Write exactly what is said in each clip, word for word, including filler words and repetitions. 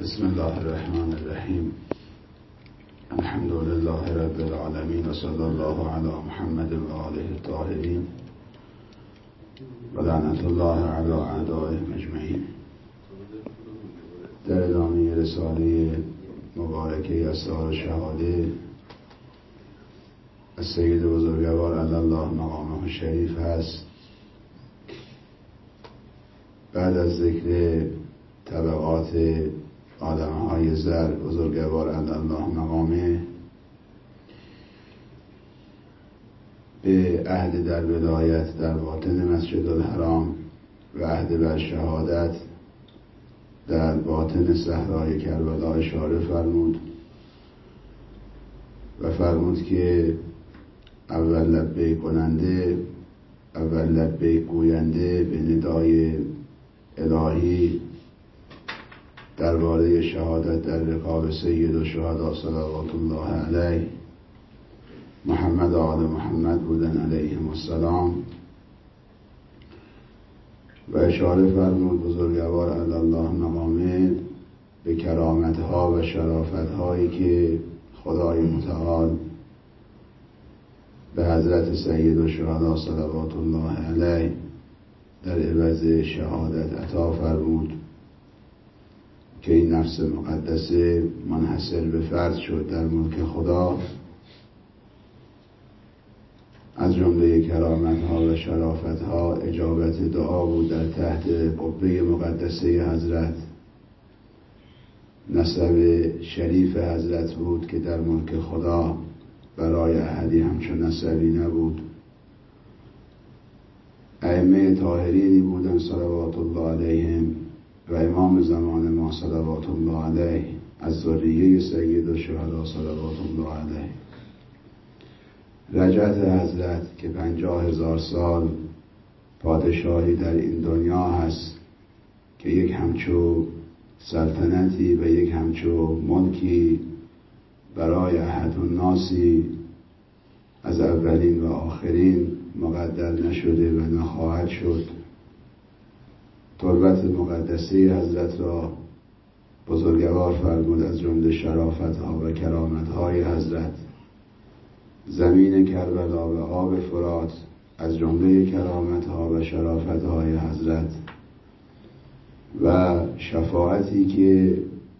بسم الله الرحمن الرحیم. الحمد لله رب العالمین و صلی الله علی محمد و آله الطاهرین و لعنت الله علی اعدائهم اجمعین. در ادامه رساله مبارکه اسرار شهاده از سید بزرگوار علی الله مقامه شریف هست. بعد از ذکر طبقات آدم‌های زر بزرگوار علی الله مقامه به عهد در ولایت در باطن مسجد الحرام و عهد بر شهادت در باطن صحرای کربلا اشاره فرمود و فرمود که اول لبیک کننده، اول لبیک گوینده به ندای الهی درباره شهادت در رکاب سید الشهدا صلوات الله علیه محمد و آل محمد بودن علیهم السلام و اشاره فرمود بزرگوار علی الله مقامه به کرامتها و شرافتهایی که خدای متعال به حضرت سید الشهدا صلوات الله علیه در عوض شهادت عطا فرمود که این نفس مقدسه منحصر به فرد شد در ملک خدا. از جمله کرامتها و شرافتها اجابت دعا بود در تحت قبه مقدسه حضرت. نسب شریف حضرت بود که در ملک خدا برای احدی همچون نسبی نبود. ائمه طاهرینی بودن صلوات الله علیهم و امام زمان ما صلوات الله علیه از ذریه سید الشهدا صلوات الله علیه. رجعت حضرت که پنجاه هزار سال پادشاهی در این دنیا هست که یک همچو سلطنتی و یک همچو ملکی برای احد الناسی از اولین و آخرین مقدر نشده و نخواهد شد. تربت مقدسه حضرت را بزرگوار فرمود از جمله شرافتها و کرامتهای حضرت. زمین کربلا و آب فرات از جمله کرامتها و شرافتهای حضرت و شفاعتی که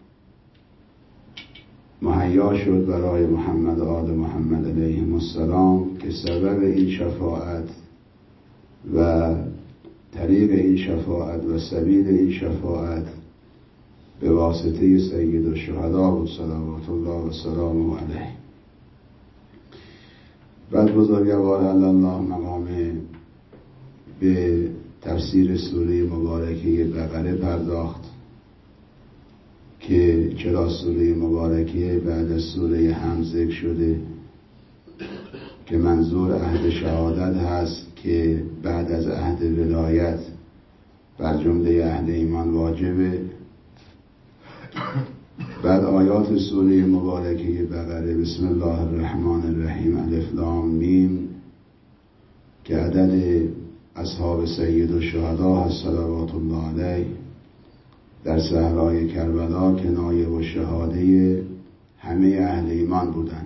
مهیا شد برای محمد و آل محمد علیهم السلام که سبب این شفاعت و طریق این شفاعت و سبیل این شفاعت به واسطه سید الشهدا بود صلوات الله و سلامه علیه. بعد بزرگوار علی الله مقامه به تفسیر سوره مبارکه بقره پرداخت که چرا سوره مبارکه بعد از سوره حمد ذکر شده، که منظور عهد شهادت هست که بعد از عهد ولایت بر جمله اهل ایمان واجبه. بعد آیات سوره مبارکه بقره بسم الله الرحمن الرحیم الف لام میم که عدد اصحاب سید الشهدا هست صلوات الله علیه در صحرای کربلا که نایب الشهاده همه اهل ایمان بودند.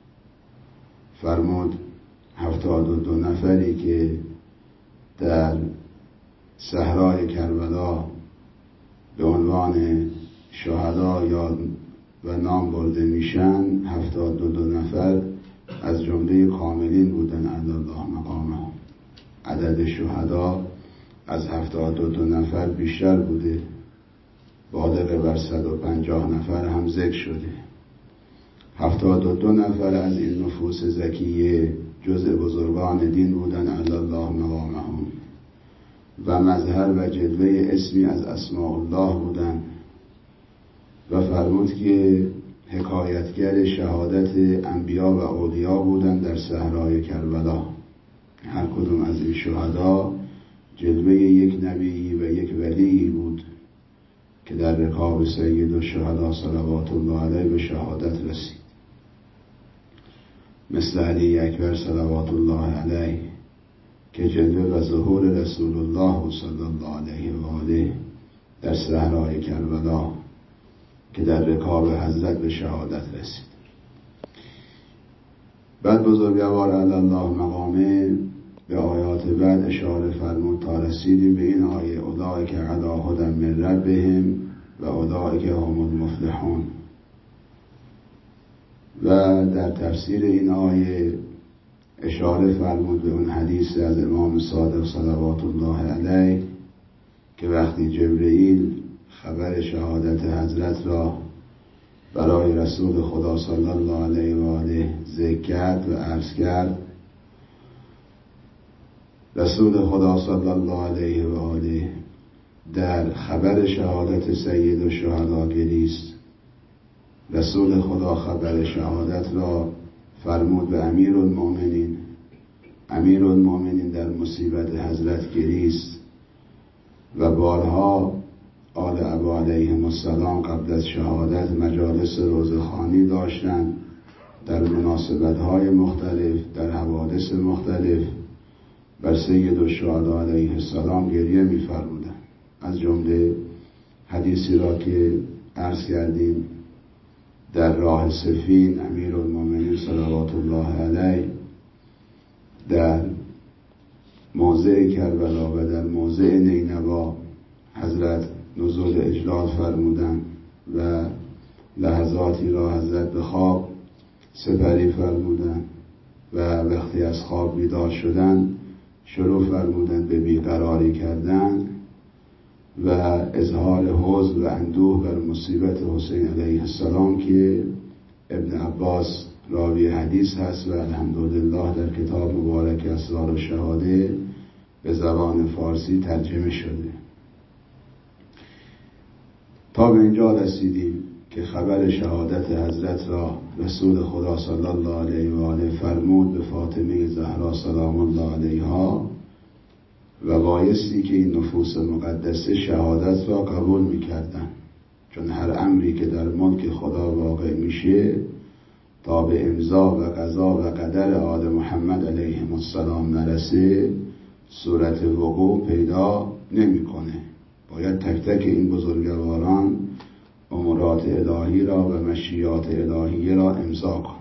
فرمود هفتاد و دو نفری که در صحرای کربلا به عنوان شهدا یاد و نام برده میشن، هفتاد و دو نفر از جمله کاملین بودن علی الله مقامه. عدد شهدا از هفتاد و دو نفر بیشتر بوده، بالغ بر صد و پنجاه نفر هم ذکر شده. هفتاد و دو نفر از این نفوس زکیه جزء بزرگان دین بودن علی الله مقامهم و مظهر و جلوه اسمی از اسماء الله بودن و فرمود که حکایتگر شهادت انبیا و اولیا بودن در صحرای کربلا. هر کدوم از این شهدا جلوه یک نبی و یک ولی بود که در رکاب سید الشهدا صلوات الله علیه به شهادت رسید. مثل علی اکبر صلوات الله علیه که جلوه و ظهور رسول الله صلی الله علیه و آله در صحرای کربلا که در رکاب حضرت به شهادت رسید. بعد بزرگوار علی الله مقامه به آیات بعد اشاره فرمود تا رسیدیم به این آیه اولئک علی هدی من ربهم و اولئک هم المفلحون. و در تفسیر این آیه اشاره فرمود به اون حدیث از امام صادق صلوات الله علیه که وقتی جبرئیل خبر شهادت حضرت را برای رسول خدا صلی الله علیه و آله ذکر کرد و عرض کرد، رسول خدا صلی الله علیه و آله در خبر شهادت سید الشهدا گریست. رسول خدا خبر شهادت را فرمود به امیرالمؤمنین. امیرالمؤمنین در مصیبت حضرت گریست و بارها آل ابا علیهم السلام قبل از شهادت مجالس روزخوانی داشتند در مناسبت‌های مختلف، در حوادث مختلف بر سید الشهدا علیه السلام گریه می‌فرمودند. از جمله حدیثی را که عرض کردیم در راه سفین امیرالمؤمنین صلوات الله علیه در موضع کربلا و در موضع نینوا حضرت نزول اجلال فرمودند و لحظاتی را حضرت به خواب سپری فرمودند و وقتی از خواب بیدار شدند شروع فرمودند به بیقراری کردن و اظهار حزن و اندوه بر مصیبت حسین علیه السلام که ابن عباس راوی حدیث هست و الحمدلله در کتاب مبارک اسرار الشهاده به زبان فارسی ترجمه شده. تا به اینجا رسیدیم که خبر شهادت حضرت را رسول خدا صلی الله علیه و آله فرمود به فاطمه زهرا سلام الله علیها و بایستی که این نفوس مقدسه شهادت را قبول می‌کردند، چون هر امری که در ملک خدا واقع میشه تا به امضا و قضا و قدر آل محمد علیهم السلام نرسه صورت وقوع پیدا نمی‌کنه. باید تک تک این بزرگواران امورات الهی را و مشیات الهیه را امضا کنند.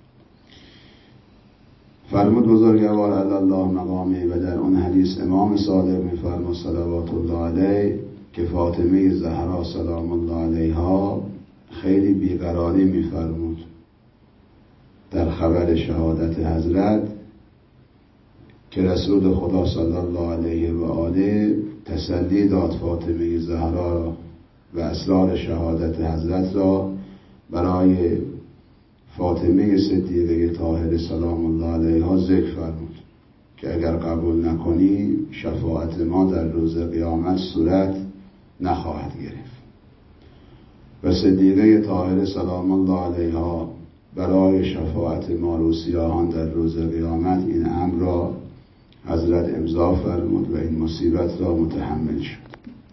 فرمود بزرگوار علی الله مقامه و در اون حدیث امام صادق می‌فرماد صلوات الله علیه که فاطمه زهرا سلام الله علیها خیلی بیقراری می‌فرمود در خبر شهادت حضرت که رسول خدا صلی الله علیه و آله تسلی داد فاطمه زهرا را و اسرار شهادت حضرت را برای فاطمه صدیقه طاهره سلام الله علیها ذکر فرمود که اگر قبول نکنی شفاعت ما در روز قیامت صورت نخواهد گرفت. و صدیقه طاهره سلام الله علیها برای شفاعت ما روسیاهان در روز قیامت این امر را حضرت امضا فرمود و این مصیبت را متحمل شد.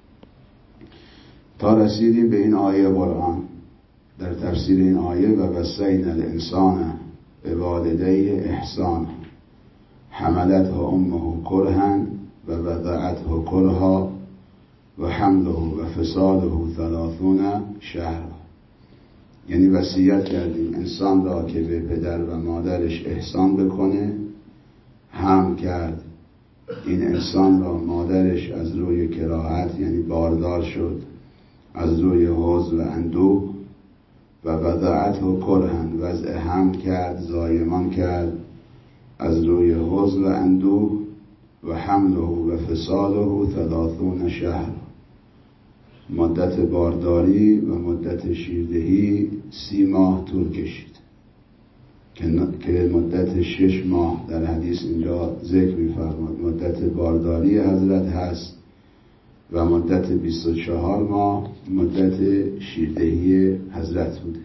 تا رسیدیم به این آیه قرآن. در تفسیر این آیه و وصینا الانسان بوالدیه احسانا حملته امه کرها و وضعته کرها و حمله و فصاله ثلاثون شهرا، یعنی وصیت کردیم انسان را که به پدر و مادرش احسان بکنه. حمل کرد این انسان را مادرش از روی کراهت یعنی باردار شد، از روی حزن و اندوه. و وضعته کرها وضع حمل کرد، زایمان کرد از روی حزن و اندوه. و حمله و فصاله ثلاثون شهر، مدت بارداری و مدت شیردهی سی ماه طول کشید که مدت شش ماه در حدیث اینجا ذکر می‌فرماد مدت بارداری حضرت هست و مدت بیست و چهار ماه مدت شیردهی حضرت بوده.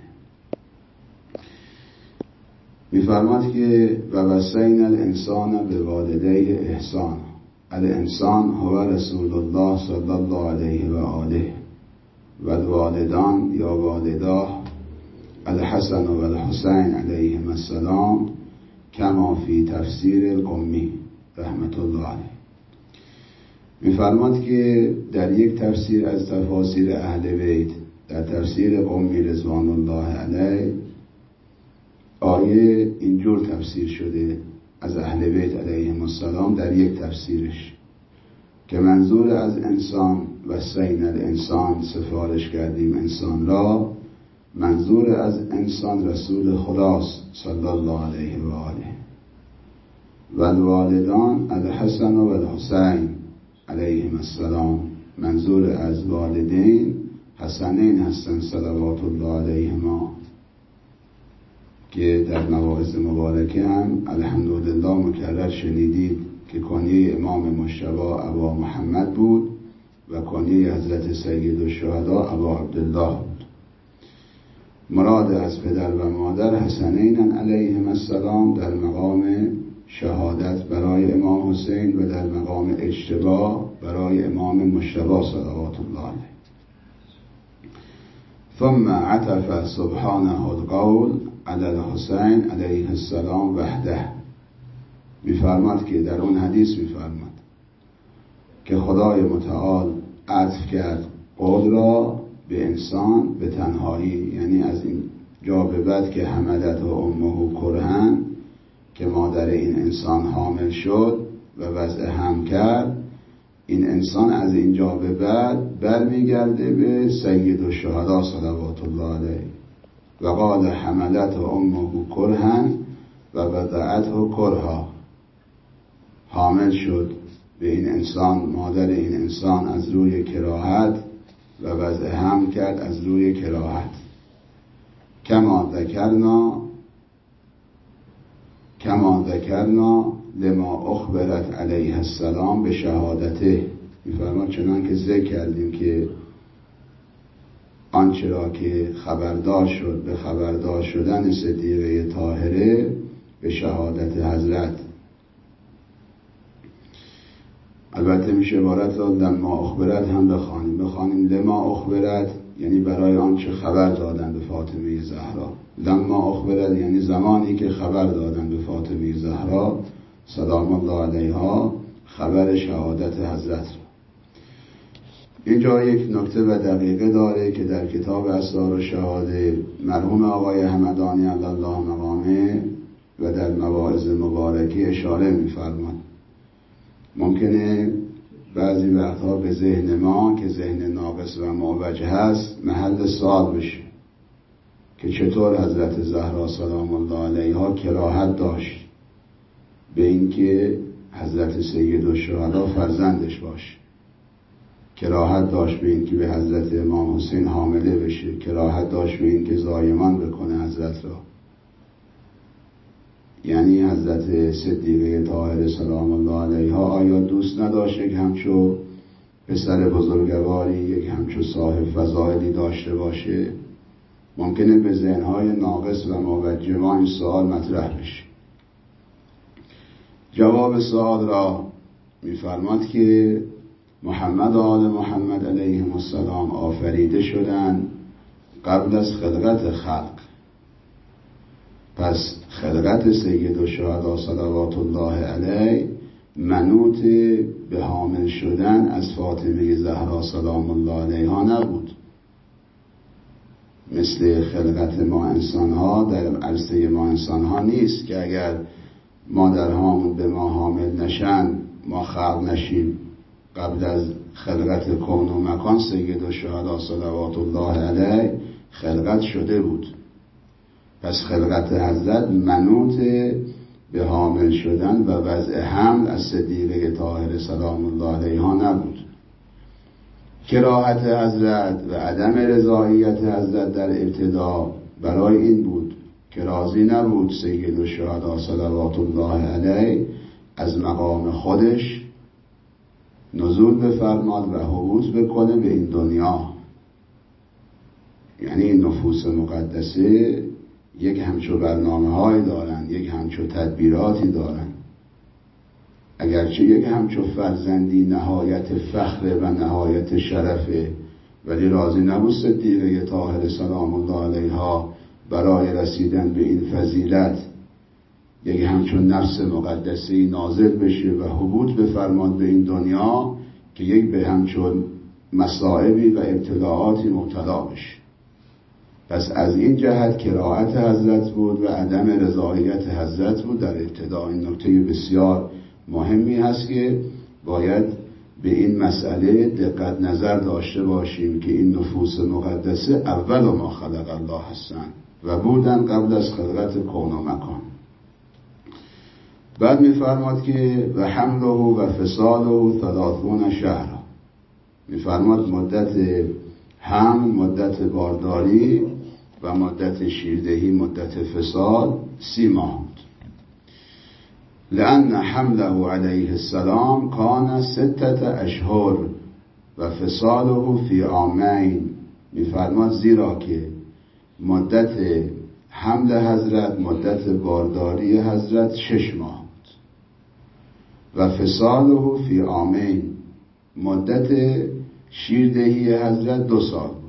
می‌فرماد که و وصینا الانسان بوالدیه احسانا، الانسان هو رسول الله صلی الله علیه و آله و الوالدان یا والداه الحسن و الحسین علیهم السلام کما فی تفسیر القمی رحمت الله علیه. می‌فرماد که در یک تفسیر از تفاسیر اهل بیت در تفسیر قمی رضوان الله علیه آیه اینجور تفسیر شده از اهل بیت علیهم السلام در یک تفسیرش که منظور از انسان و سین الانسان سفارش کردیم انسان را، منظور از انسان رسول خداست صلی الله علیه و آله و الوالدان الحسن و الحسین علیهم السلام، منظور از والدین حسنین هستن صلوات الله علیهما که در مواعظ مبارکه هم الحمدلله مکرر شنیدید که کنیه امام مجتبی ابا محمد بود و کنیه حضرت سید الشهدا ابا عبدالله بود. مراد از پدر و مادر حسنین علیهم السلام در مقام شهادت برای امام حسین و در مقام اجتبا برای امام مجتبی صلوات الله علیه. ثم عطف سبحانه القول علی الحسین علیه السلام وحده، میفرماد که در اون حدیث میفرماد که خدای متعال عطف کرد قول را به انسان به تنهایی، یعنی از این جا به بعد که حملت و امه کرهن که مادر این انسان حامل شد و وضع هم کرد، این انسان از اینجا به بعد برمیگرده به سید الشهدا صلوات الله علیه و قال حملت و امه کرهن و وضعته کرها، حامل شد به این انسان مادر این انسان از روی کراهت و وضع هم کرد از روی کراهت. کما ذکرنا کما ذکرنا لما اخبرت علیه السلام به شهادته، میفرماد چنان که ذکر کردیم که آنچه را که خبردار شد به خبردار شدن صدیقه طاهره به شهادت حضرت. البته میشه عبارت را لما اخبرت هم بخوانیم بخوانیم لما اخبرت یعنی برای آنچه خبر دادن به فاطمه زهرا، لما اخبرت یعنی زمانی که خبر دادن به فاطمه زهرا سلام الله علیها خبر شهادت حضرت را. اینجا یک نکته و دقیقه داره که در کتاب اسرار و شهاده مرحوم آقای همدانی علی الله مقامه و در مواعظ مبارکه اشاره می‌فرماد. ممکنه بعضی وقتها به ذهن ما که ذهن ناقص و معوج هست محل سوال بشه که چطور حضرت زهرا سلام الله علیها کراهت داشت به اینکه حضرت سید الشهدا فرزندش باشه، کراهت داشت به اینکه به حضرت امام حسین حامله بشه، کراهت داشت به اینکه زایمان بکنه حضرت را، یعنی حضرت صدیقه طاهره سلام الله علیها آیا دوست نداشت یک همچو پسر بزرگواری یک همچو صاحب فضائلی داشته باشه؟ ممکنه به ذهنهای ناقص و موجه ما این سوال مطرح بشه. جواب سوال را میفرماد که محمد و آل محمد علیهم السلام آفریده شدند قبل از خلقت خلق، پس خلقت سید الشهدا صلوات الله علیه منوط به حامل شدن از فاطمه زهرا سلام الله علیها نبود، مثل خلقت ما انسان ها در عرصه ما انسان ها نیست که اگر مادرهامون به ما حامل نشن ما خلق نشیم. قبل از خلقت کون و مکان سید الشهدا صلوات الله علیه خلقت شده بود، پس خلقت حضرت منوط به حامل شدن و وضع حمل از صدیقه طاهره سلام الله علیها نبود. کراهت حضرت و عدم رضایت حضرت در ابتدا برای این بود که راضی نبود سید الشهدا صلوات الله علیه از مقام خودش نزول بفرماد و حبوط بکنه به این دنیا. یعنی این نفوس مقدسه یک همچو برنامه های دارن، یک همچو تدبیراتی دارن. اگرچه یک همچو فرزندی نهایت فخر و نهایت شرفه، ولی راضی نبود صدیقه طاهره سلام الله علیها برای رسیدن به این فضیلت یک همچون نفس مقدسی نازل بشه و حبوط بفرماد به این دنیا که یک به همچون مصائبی و ابتلاعاتی مبتلا بشه. پس از این جهت کراهت حضرت بود و عدم رضایت حضرت بود در ابتدا. این نکته بسیار مهمی هست که باید به این مسئله دقت نظر داشته باشیم که این نفوس مقدسه اول ما خلق الله هستند و بودن قبل از خلقت کون و مکان. بعد میفرماد که و حمله و فصاله ثلاثون شهر، میفرماد مدت حمل مدت بارداری و مدت شیردهی مدت فصال سی ماه بود. لأن حمله علیه السلام کان ستت اشهر و فصاله فی عامین، میفرماد زیرا که مدت حمل حضرت مدت بارداری حضرت شش ماه بود و فصاله فی عامین مدت شیردهی حضرت دو سال بود.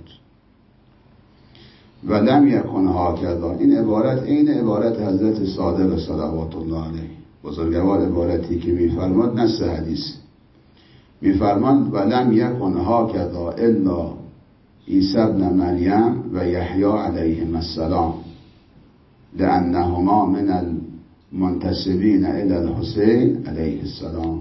و لم یکن هاکذا، این عبارت این عبارت حضرت صادق صلوات الله علیه، بزرگوار عبارتی که میفرماد نص حدیث، میفرماد و لم یکن هاکذا الا عیسی ابن مریم و یحیی علیهم السلام لانهما من المنتسبین الی الحسین علیه السلام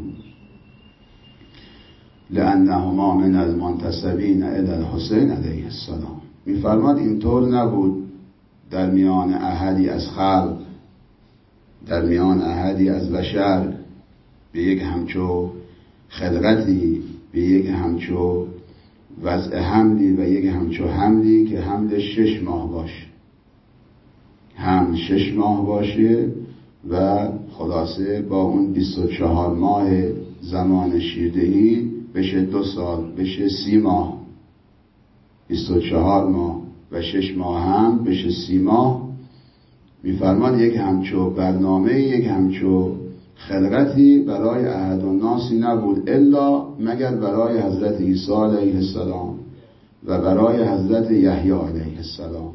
لانهما من المنتسبین الی الحسین علیه السلام. میفرماد اینطور نبود در میان احدی از خلق، در میان احدی از بشر به یک همچو خلقتی، به یک همچو وضع حملی و یک همچو حملی که حملش شش ماه باشه، حمل شش ماه باشه و خلاصه با اون بیست و چهار ماه زمان شیردهی بشه دو سال، بشه سی ماه، بیست و چهار ماه و شش ماه هم بشه سی ماه. میفرماد یک همچو برنامه، یک همچو خلقتی برای احد الناسی نبود الا مگر برای حضرت عیسی علیه السلام و برای حضرت یحیی علیه السلام.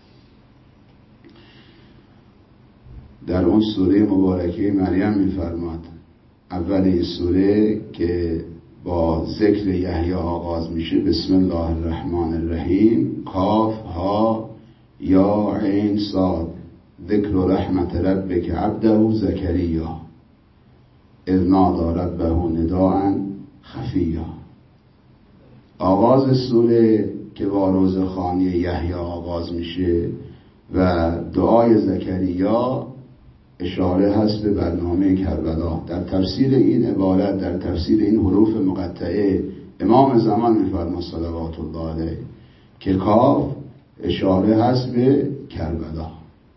در اون سوره مبارکه مریم میفرماد، اول این سوره که با ذکر یحیی آغاز میشه، بسم الله الرحمن الرحیم، کاف ها یا عین صاد، ذکر رحمت ربک عبده زکریا اذ نادى ربه نداء خفیا. آغاز سوره که با روزخوانی یحیی آغاز میشه و دعای زکریا اشاره هست به برنامه کربلا. در تفسیر این عبارت، در تفسیر این حروف مقطعه، امام زمان میفرماد صلوات الله علیه که کاف اشاره هست به کربلا،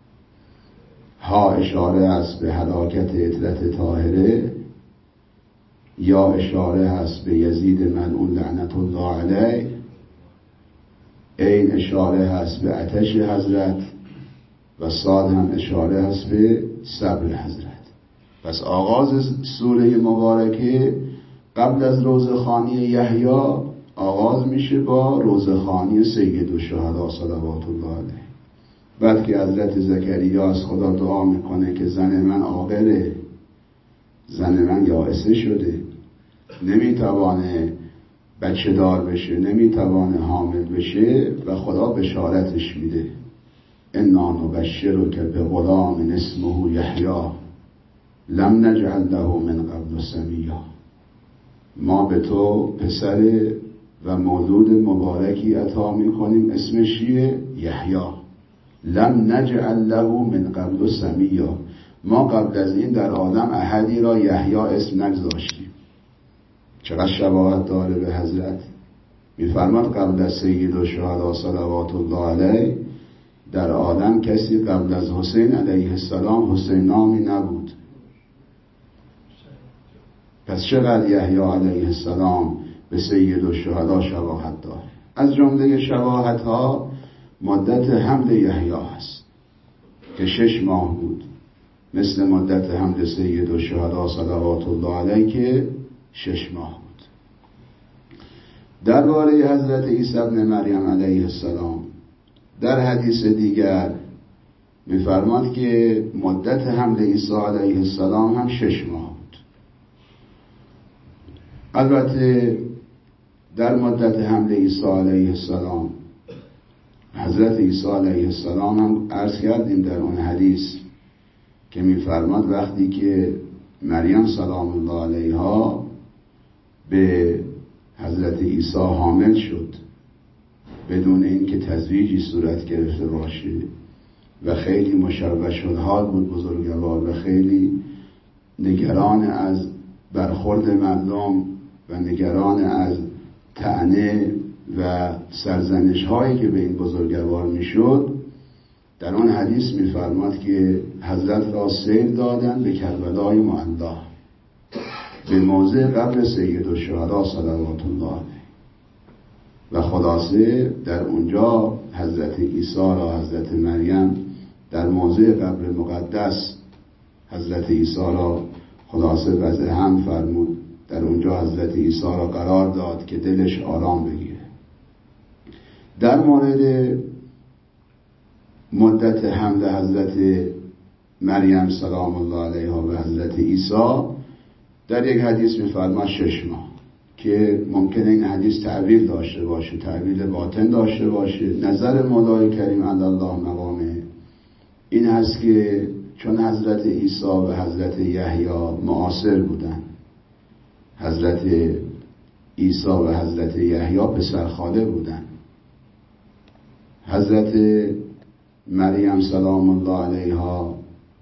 ها اشاره هست به هلاکت عترت طاهره، یا اشاره هست به یزید ملعون لعنت الله علیه، این اشاره هست به آتش حضرت و صاد هم اشاره هست به صبر حضرت. پس آغاز سوره مبارکه قبل از روزخوانی یحیی آغاز میشه با روزخوانی سید الشهدا صلوات الله علیه. بعد که حضرت زکریا از خدا دعا میکنه که زن من عاقره، زن من یائسه شده، نمیتوانه بچه دار بشه، نمیتوانه حامل بشه و خدا بشارتش میده، انا نبشرک بغلام اسمه یحیی لم نجعل له من قبل سمیا، ما به تو پسر و مولود مبارکی عطا میکنیم، اسمش چیه؟ یحیی. لم نجعل له من قبل سمیا، ما قبل از این در آدم احدی را یحیی اسم نگذاشتیم. چقدر شباهت داره به حضرت. میفرماد قبل از سید الشهدا صلوات الله علیه در آدم کسی قبل از حسین علیه السلام حسین نامی نبود. پس چقدر یحیی علیه السلام به سید الشهدا شباهت داره. از جمله شباهت ها مدت حمل یحیی هست که شش ماه بود، مثل مدت حمل سید الشهدا صلوات الله علیه که شش ماه بود. درباره حضرت عیسی ابن مریم علیه السلام در حدیث دیگر میفرماد که مدت حمل عیسی علیه السلام هم شش ماه بود. البته در مدت حمل عیسی علیه السلام حضرت عیسی علیه السلام هم عرض کردیم در اون حدیث که می‌فرماد وقتی که مریم سلام الله علیها به حضرت عیسی حامل شد بدون اینکه تزویجی صورت گرفته باشه و خیلی مشوش الحال بود بزرگوار و خیلی نگران از برخورد مردم و نگران از طعنه و سرزنش هایی که به این بزرگوار میشد، در آن حدیث میفرماد که حضرت را سیر دادن به کربلای معلا، به موضع قبر سید الشهدا صلوات الله علیه، و خلاصه در اونجا حضرت عیسی را حضرت مریم در موضع قبر مقدس حضرت عیسی را خلاصه وضع هم فرمود، در اونجا حضرت عیسی را قرار داد که دلش آرام بگیره. در مورد مدت حمل حضرت مریم سلام الله علیها و حضرت عیسی در یک حدیث می‌فرماد شش ماه، که ممکنه این حدیث تعویل داشته باشه، تعویل باطن داشته باشه. نظر مولای کریم علی الله مقامه این هست که چون حضرت عیسی و حضرت یحیی معاصر بودن، حضرت عیسی و حضرت یحیی پسرخاله بودن، حضرت مریم سلام الله علیها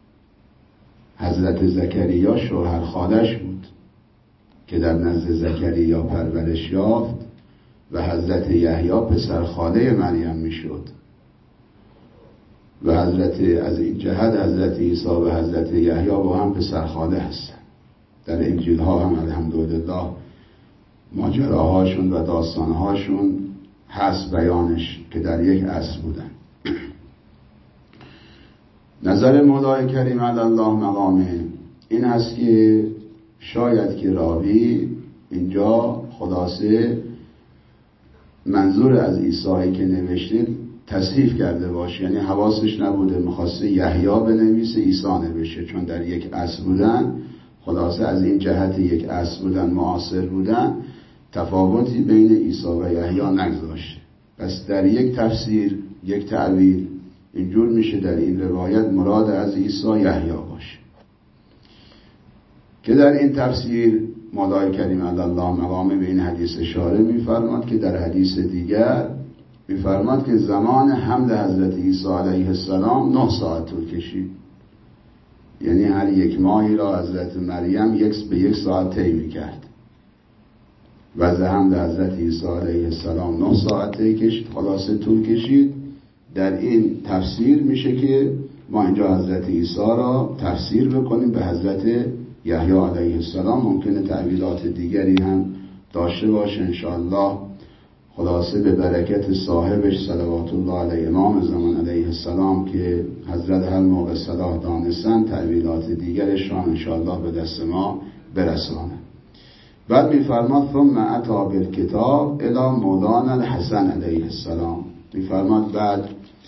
حضرت زکریا شوهر خالش بود که در نزد زکریا پرورش یافت و حضرت یحیی پسرخاله مریم میشد و حضرت از این جهت حضرت عیسی و حضرت یحیی با هم پسرخاله هستن. در انجیل ها هم الحمدلله ماجراهاشون و داستانهاشون هست بیانش که در یک عصر بودن. نظر مولای کریم علی الله مقامه این هست که شاید که راوی اینجا خلاصه منظور از عیسی که نوشته تصحیف کرده باشه، یعنی حواسش نبوده می‌خواسته یحیی بنویسه عیسی نوشته، چون در یک عصر بودن، خلاصه از این جهت یک عصر بودن، معاصر بودن، تفاوتی بین عیسی و یحیی نگذاشته. پس در یک تفسیر، یک تعبیر اینجور میشه در این روایت مراد از عیسی یحیی باشه، که در این تفسیر مولای کریم علی الله مقامه به این حدیث اشاره می‌فرماد که در حدیث دیگر می‌فرماد که زمان حمل حضرت عیسی علیه السلام نه ساعت طول کشید، یعنی هر یک ماهی را حضرت مریم یک به یک ساعت طی می‌کرد. وضع حمل حضرت عیسی علیه السلام نه ساعت طی کشید، خلاصه طول کشید. در این تفسیر میشه که ما اینجا حضرت عیسی را تفسیر بکنیم به حضرت یحیی علیه السلام. ممکنه تعبیرات دیگری هم داشته باشه انشاءالله. خلاصه به برکت صاحبش صلوات الله علیه امام زمان علیه السلام که حضرت هر موقع صلاح دانستن تعبیرات دیگرش را انشاءالله به دست ما برسانه. بعد میفرماد ثم اتی بالکتاب الی مولانا الحسن علیه السلام، میفرماد بعد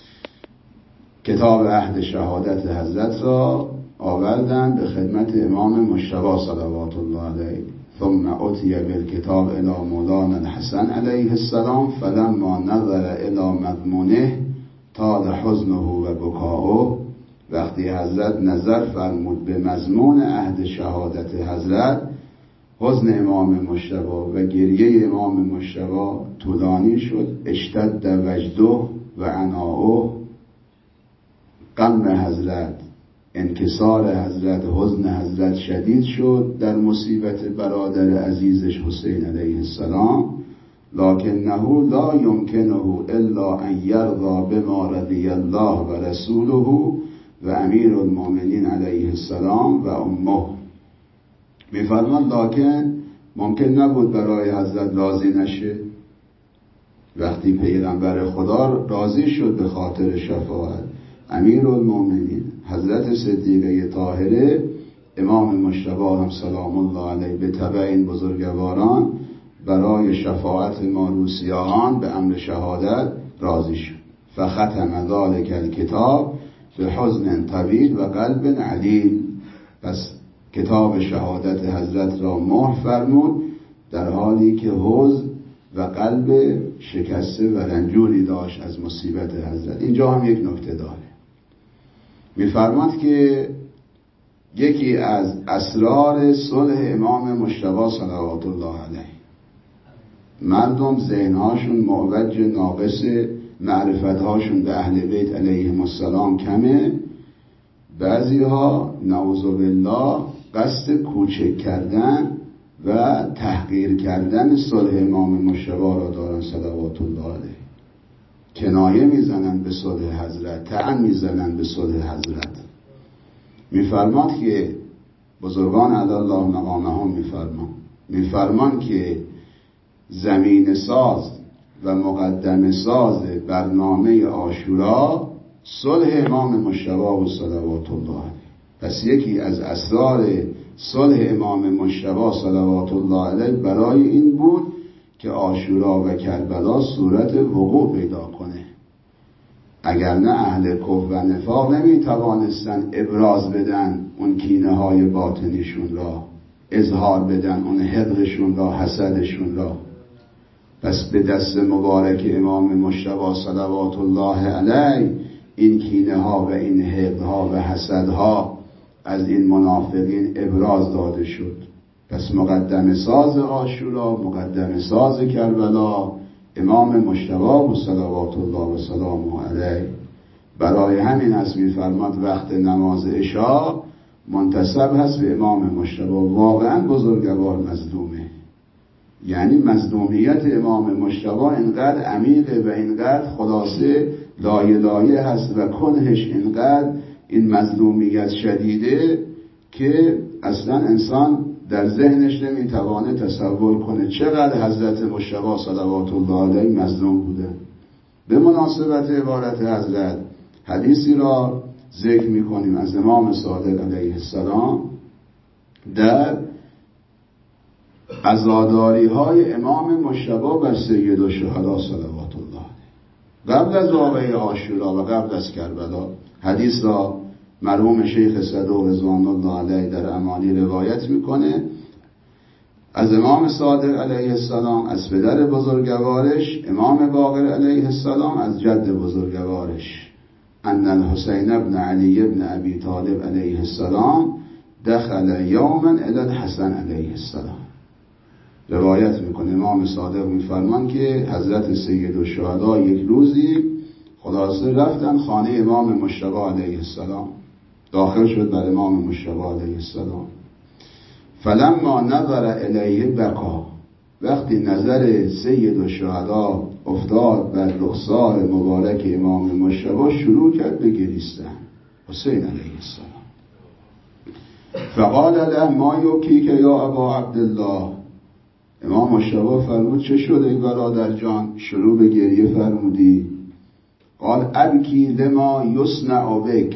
کتاب عهد شهادت حضرت را آوردن به خدمت امام مجتبی صلوات الله علیه. ثم اتي بالکتاب الی مولانا الحسن علیه السلام فلما نظر الی مضمونه طال حزنه و بکاؤه. وقتی حضرت نظر فرمود به مضمون عهد شهادت حضرت، حزن امام مجتبی و گریه امام مجتبی طولانی شد. اشتد وجده و عناؤه، غم حضرت، انکسار حضرت، حزن حضرت شدید شد در مصیبت برادر عزیزش حسین علیه السلام. لکنه لا یمکنه الا ان یرضى بما رضی الله و رسوله و امیر المؤمنین علیه السلام و امه. میفرمان لکن ممکن نبود برای حضرت راضی نشه وقتی پیغمبر خدا راضی شد به خاطر شفاعت امیر المؤمنین حضرت صدیقه طاهره امام مجتبی هم سلام الله علیه به تبع این بزرگواران برای شفاعت ما روسیاهان به امر شهادت راضی شد. فختم ذلک الکتاب به حزن طویل و قلب علیل. پس کتاب شهادت حضرت را مهر فرمود در حالی که حزن و قلب شکسته و رنجوری داشت از مصیبت حضرت. اینجا هم یک نکته داره، میفرماد که یکی از اسرار صلح امام مجتبی صلوات الله علیه، مردم ذهنهاشون معوج ناقص، معرفتهاشون به اهل بیت علیهم السلام کمه، بعضی ها نعوذ بالله قصد کوچک کردن و تحقیر کردن صلح امام مجتبی را دارن صلوات الله علیه، کنایه میزنن به صلح حضرت، طعن میزنن به صلح حضرت. میفرماد که بزرگان علی الله مقامهم میفرمان میفرمان که زمین ساز و مقدم ساز برنامه عاشورا صلح امام مجتبی و صلوات الله علیه. پس یکی از اسرار صلح امام مجتبی صلوات الله علیه برای این بود که عاشورا و کربلا صورت وقوع پیدا کنه، اگر نه اهل کفر و نفاق نمی توانستن ابراز بدن اون کینه های باطنیشون را، اظهار بدن اون حقدشون را، حسدشون را. پس به دست مبارک امام مجتبی صلوات الله علیه این کینه ها و این حقدها و حسدها از این منافقین ابراز داده شد. پس مقدم ساز عاشورا، مقدم ساز کربلا امام مجتبی و صلوات الله و سلامه علیه. برای همین است میفرماد وقت نماز عشاء منتسب هست به امام مجتبی. واقعا بزرگوار مظلومه، یعنی مظلومیت امام مجتبی اینقدر عمیقه و اینقدر خلاصه لایه لایه هست و کنهش اینقدر این مظلومیت شدیده که اصلا انسان در ذهنش نمیتوانه تصور کنه چقدر حضرت مجتبی صلوات الله علیه مظلوم بودن. به مناسبت عبارت حضرت حدیثی را ذکر میکنیم از امام صادق علیه السلام در عزاداری های امام مجتبی بر سید الشهدا صلوات الله علیه قبل از واقعه عاشورا و قبل از کربلا. حدیث را مرحوم شیخ صدوق رضوان الله علیه در امانی روایت میکنه از امام صادق علیه السلام، از پدر بزرگوارش امام باقر علیه السلام، از جد بزرگوارش ان الحسین ابن علی ابن ابی طالب علیه السلام دخل یوما الی الحسن علیه السلام. روایت میکنه امام صادق میفرمان که حضرت سید الشهدا یک روزی خلاصه رفتن خانه امام مجتبی علیه السلام، داخل شد بر امام مجتبی علیه السلام. فلما نظر الیه بکا، وقتی نظر سید الشهدا افتاد بر رخسار مبارک امام مجتبی شروع کرد به گریستن. حسین علیه السلام فقال له ما یبکیک یا ابا عبدالله. امام مجتبی فرمود چه شده ای برادر جان شروع به گریه فرمودی؟ قال ابکی لما یصنع بک.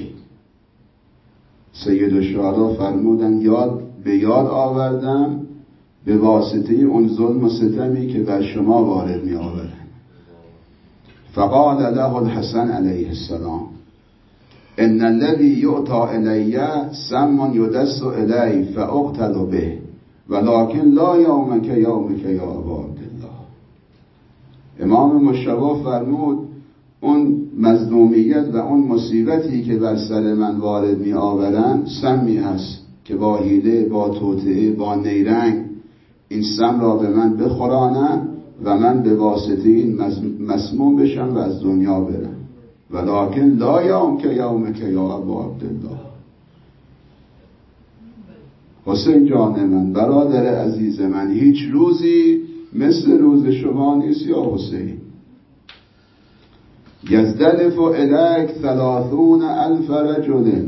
سید الشهدا فرمودن یاد به یاد آوردم به واسطه اون ظلم و ستمی که بر شما وارد می آورن. فقال له الحسن علیه السلام ان الذي یؤتی الی سم یدس الی فاقتل به ولكن لا یومک یومک یا ابا عبدالله. امام مجتبی فرمود اون مظلومیت و اون مصیبتی که بر سر من وارد می آورن سمی هست که با حیله، با توطئه، با نیرنگ این سم را به من بخورانن و من به واسطه این مسموم بشم و از دنیا برم. ولکن لا یوم که یوم که یا ابا عبدالله. حسین جان من، برادر عزیز من، هیچ روزی مثل روز شما نیست یا حسین. یزدلف الیک ثلاثون الف رجل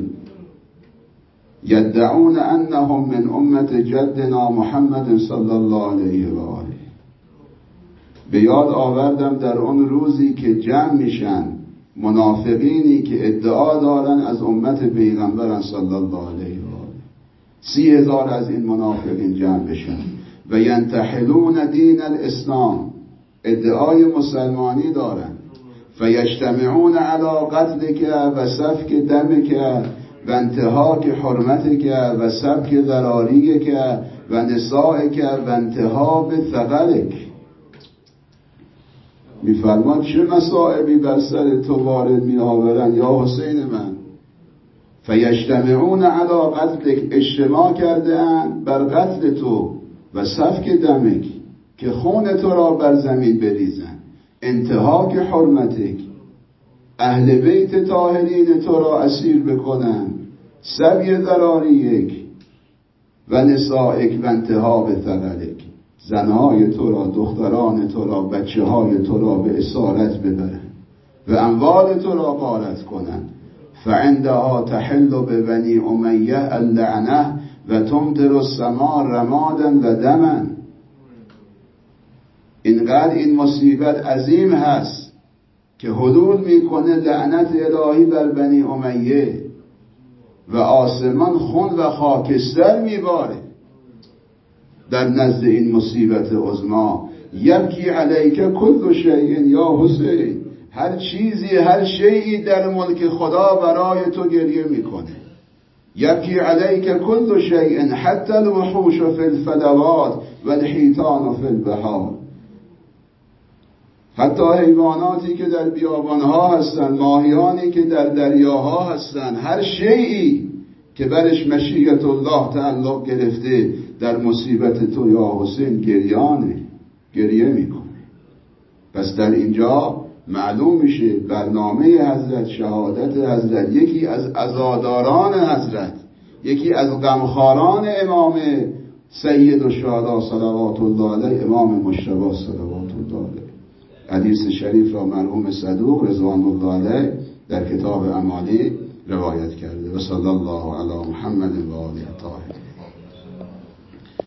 یدعون انهم من امت جدنا محمد صلی الله علیه و آله. به یاد آوردم در اون روزی که جمع میشن منافقینی که ادعا دارن از امت پیغمبرن صلی الله علیه و آله. سی هزار از این منافقین جمع بشن و ینتحلون دین الاسلام، ادعای مسلمانی دارن. فیجتمعون علی قتلک و سفک دمک و انتهاک حرمتک و سبک ذراریک و نسائک و انتهاب ثغرک. میفرماد چه مصائبی بر سر تو وارد می آورن یا حسین من؟ فیجتمعون علی قتلک، اجتماع کرده اند بر قتل تو و سفک دمک، که خون تو را بر زمین بریزن، انتهاک حرمتک، اهل بیت طاهرین تو را اسیر بکنن، سبی ذراریک و نسائک و انتهاب ثقلک، زنهای تو را، دختران تو را، بچه های تو را به اسارت ببرن و اموال تو را غارت کنن. فعندها تحل به بنی امیه اللعنه و تمطر السماء رمادا و دما. اینقدر این مصیبت عظیم هست که حلول میکنه لعنت الهی بر بنی امیه و آسمان خون و خاکستر میباره در نزد این مصیبت عظما. یبکی علیک کل شیء یا حسین، هر چیزی، هر شیئی در ملک خدا برای تو گریه میکنه. یبکی علیک کل شیء حتی الوحوش فی الفلوات و الحیتان فی البحار، حتی حیواناتی که در بیابانها هستن، ماهیانی که در دریاها هستن، هر شیئی که برش مشیت الله تعلق گرفته در مصیبت تو یا حسین گریانه، گریه میکنه. پس در اینجا معلوم میشه برنامه حضرت، شهادت حضرت، یکی از عزاداران حضرت، یکی از غمخواران امام سید الشهدا صلوات الله علیه، امام مجتبی صلوات الله علیه. حدیث شریف را مرحوم صدوق رضوان الله علیه در کتاب اعمالی روایت کرده. و صلی الله علی محمد و آله الطاهرین.